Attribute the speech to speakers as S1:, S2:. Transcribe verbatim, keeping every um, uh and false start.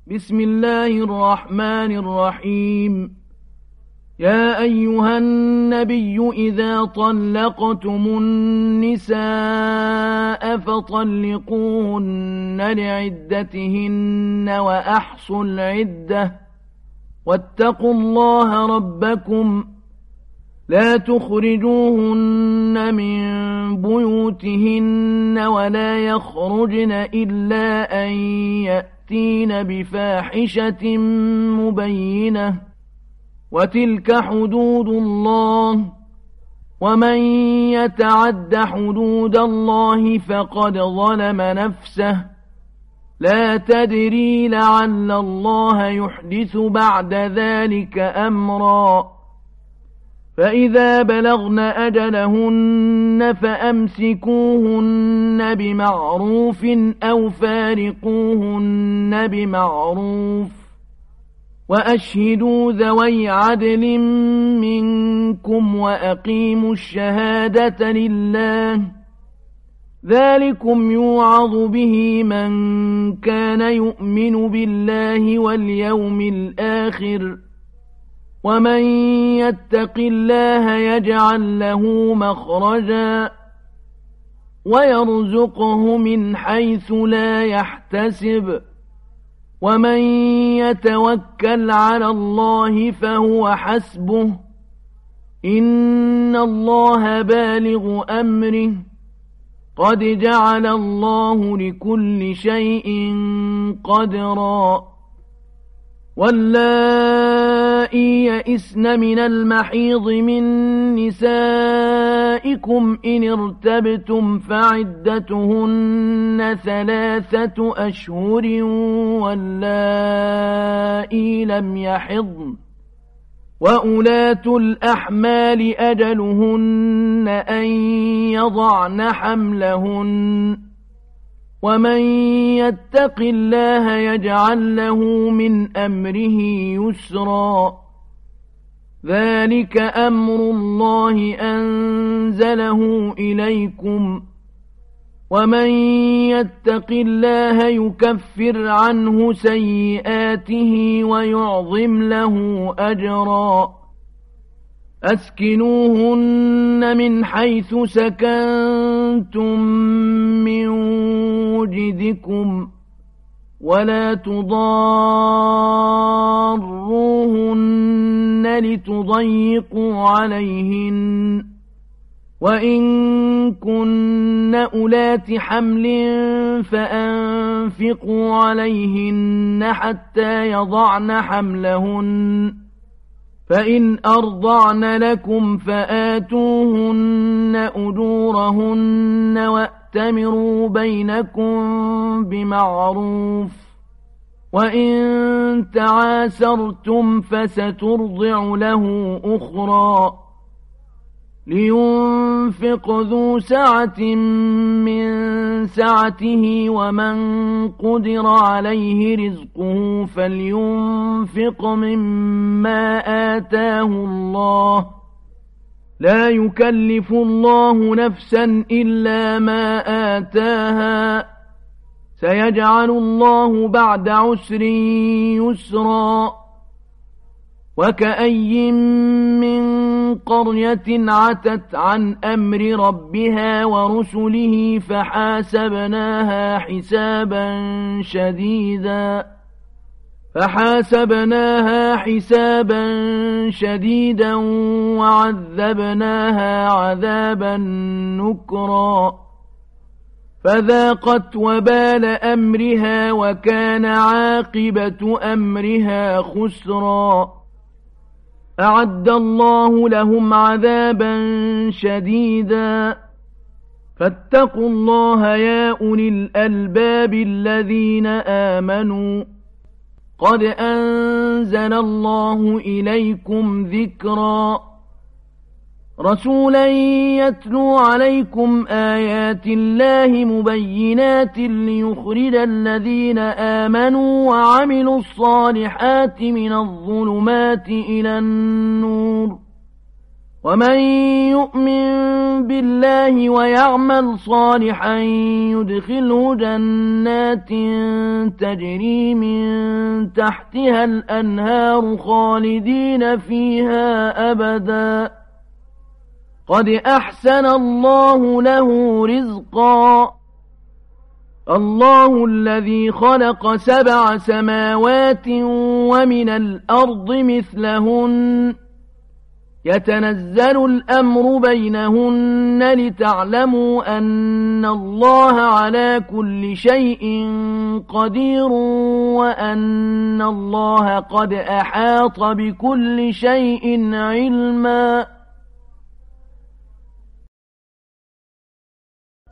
S1: بسم الله الرحمن الرحيم. يا أيها النبي إذا طلقتم النساء فطلقوهن لعدتهن وأحصوا العدة واتقوا الله ربكم لا تخرجوهن من بيوتهن ولا يخرجن إلا أن يأتين بفاحشة مبينة وتلك حدود الله ومن يتعد حدود الله فقد ظلم نفسه لا تدري لعل الله يحدث بعد ذلك أمرا فإذا بلغن أجلهن فأمسكوهن بمعروف أو فارقوهن بمعروف وأشهدوا ذوي عدل منكم وأقيموا الشهادة لله ذلكم يوعظ به من كان يؤمن بالله واليوم الآخر ومن يتق الله يجعل له مخرجا ويرزقه من حيث لا يحتسب ومن يتوكل على الله فهو حسبه إن الله بالغ أمره قد جعل الله لكل شيء قدرا واللائي يئسن من المحيض من نسائكم إن ارتبتم فعدتهن ثلاثة أشهر واللائي لم يحضن وأولات الأحمال أجلهن أن يضعن حملهن ومن يتق الله يجعل له من أمره يسرا ذلك أمر الله أنزله إليكم ومن يتق الله يكفر عنه سيئاته ويعظم له أجرا أسكنوهن من حيث سكنتم من وجدكم ولا تضاروهن لتضيقوا عليهن وإن كن أولات حمل فأنفقوا عليهن حتى يضعن حملهن فإن أرضعن لكم فآتوهن أجورهن وأتمروا بينكم بمعروف وإن تعاسرتم فسترضع له أخرى لينفق ذو سعة من سعته ومن قدر عليه رزقه فلينفق مما آتاه الله لا يكلف الله نفسا إلا ما آتاها سيجعل الله بعد عسر يسرا وكأي من قرية عتت عن أمر ربها ورسله فحاسبناها حسابا شديدا فحاسبناها حسابا شديدا وعذبناها عذابا نكرا فذاقت وبال أمرها وكان عاقبة أمرها خسرا أعد الله لهم عذابا شديدا فاتقوا الله يا أولي الألباب الذين آمنوا قد أنزل الله إليكم ذكرا رسولا يتلو عليكم آيات الله مبينات ليخرج الذين آمنوا وعملوا الصالحات من الظلمات إلى النور ومن يؤمن بالله ويعمل صالحا يدخله جنات تجري من تحتها الأنهار خالدين فيها أبدا قد أحسن الله له رزقا الله الذي خلق سبع سماوات ومن الأرض مثلهن يتنزل الأمر بينهن لتعلموا أن الله على كل شيء قدير وأن الله قد أحاط بكل شيء علما